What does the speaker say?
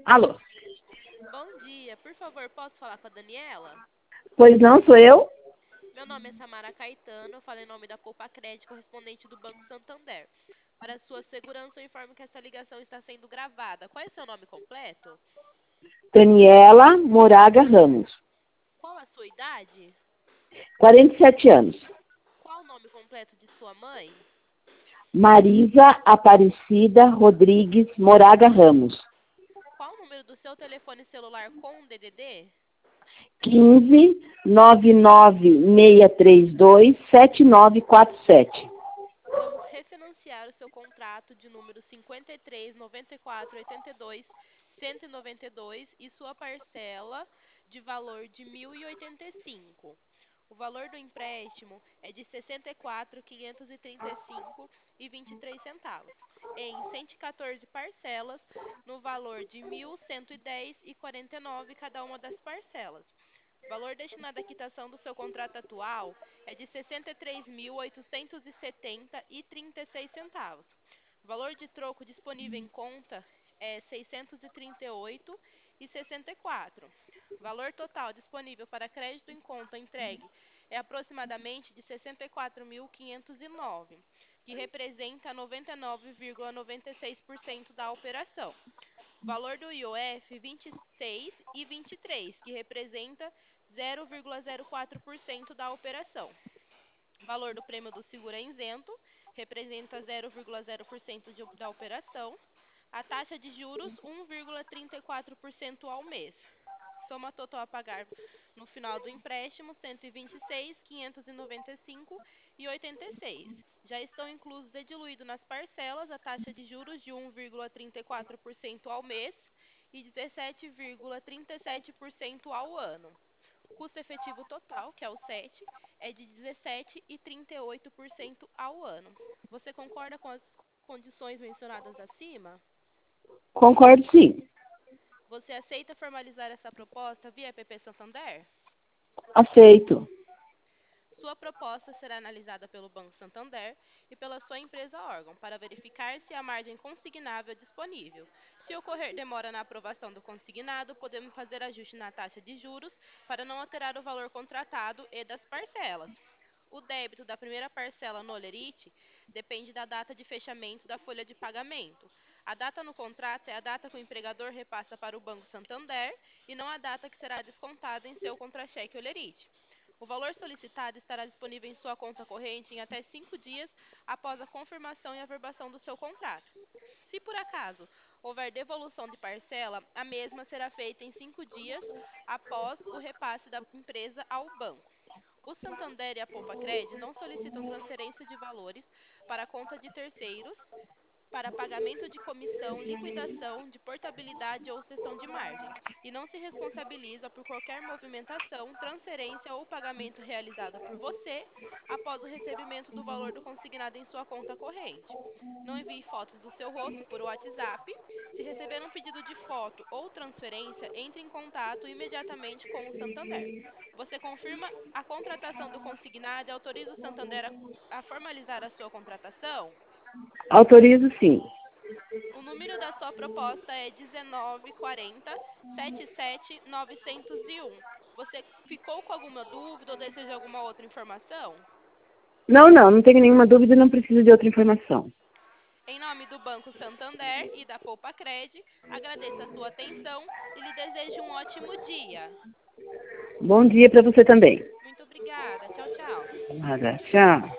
Alô? Bom dia, por favor, posso falar com a Daniela? Pois não, sou eu? Meu nome é Samara Caetano, eu falo em nome da Poupa Crédito, correspondente do Banco Santander. Para sua segurança, eu informo que essa ligação está sendo gravada. Qual é seu nome completo? Daniela Moraga Ramos, Qual a sua idade? 47 anos. Qual o nome completo de sua mãe? Marisa Aparecida Rodrigues Moraga Ramos, Qual o número do seu telefone celular com DDD? 15 99632 7947. Vamos refinanciar o seu contrato de número 53 94 82 192 e sua parcela de valor de 1.085. O valor do empréstimo é de 64.535,23 centavos, em 114 parcelas, no valor de 1.110,49 cada uma das parcelas. O valor destinado à quitação do seu contrato atual é de R$ 63.870,36 centavos. O valor de troco disponível em conta é R$ 638,64. O valor total disponível para crédito em conta entregue é aproximadamente de R$ 64.509, que representa 99,96% da operação. O valor do IOF 26 e 23, que representa 0,04% da operação. O valor do prêmio do seguro é isento, representa 0,0% da operação. A taxa de juros 1,34% ao mês. Soma total a pagar no final do empréstimo 126.595,86. Já estão inclusos e diluídos nas parcelas a taxa de juros de 1,34% ao mês e 17,37% ao ano. O custo efetivo total, que é o 7, é de 17,38% ao ano. Você concorda com as condições mencionadas acima? Concordo, sim. Você aceita formalizar essa proposta via PP Santander? Aceito. Sua proposta será analisada pelo Banco Santander e pela sua empresa órgão para verificar se a margem consignável é disponível. Se ocorrer demora na aprovação do consignado, podemos fazer ajuste na taxa de juros para não alterar o valor contratado e das parcelas. O débito da primeira parcela no Olerite depende da data de fechamento da folha de pagamento. A data no contrato é a data que o empregador repassa para o Banco Santander e não a data que será descontada em seu contra-cheque Olerite. O valor solicitado estará disponível em sua conta corrente em até 5 dias após a confirmação e averbação do seu contrato. Se por acaso houver devolução de parcela, a mesma será feita em 5 dias após o repasse da empresa ao banco. O Santander e a Poupa-Cred não solicitam transferência de valores para a conta de terceiros para pagamento de comissão, liquidação, de portabilidade ou cessão de margem, e não se responsabiliza por qualquer movimentação, transferência ou pagamento realizada por você após o recebimento do valor do consignado em sua conta corrente. Não envie fotos do seu rosto por WhatsApp. Se receber um pedido de foto ou transferência, entre em contato imediatamente com o Santander. Você confirma a contratação do consignado e autoriza o Santander a formalizar a sua contratação? Autorizo, sim. O número da sua proposta é 1940 77901. Você ficou com alguma dúvida ou deseja alguma outra informação? Não tenho nenhuma dúvida e não preciso de outra informação. Em nome do Banco Santander e da Poupa Cred, agradeço a sua atenção e lhe desejo um ótimo dia. Bom dia para você também. Muito obrigada. Tchau, tchau. Nada, tchau.